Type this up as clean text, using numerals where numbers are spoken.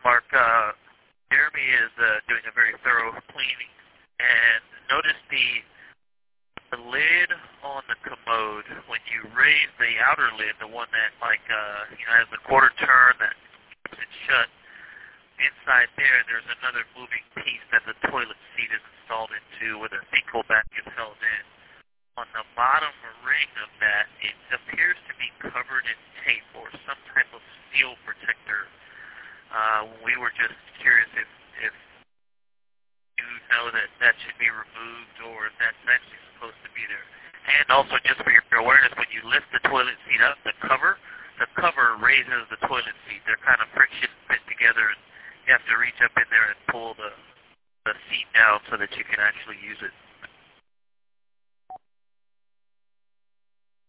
Mark. Jeremy is doing a very thorough cleaning, and notice the lid on the commode. When you raise the outer lid, the one that has the quarter turn that keeps it shut, inside there's another moving piece that the toilet seat is installed into, where the sinkhole back is held in. On the bottom ring of that, it appears to be covered in tape or some type of steel protector. We were just curious if you know that should be removed, or if that's actually supposed to be there. And also, just for your awareness, when you lift the toilet seat up, the cover raises the toilet seat. They're kind of friction fit together, and you have to reach up in there and pull the seat down so that you can actually use it.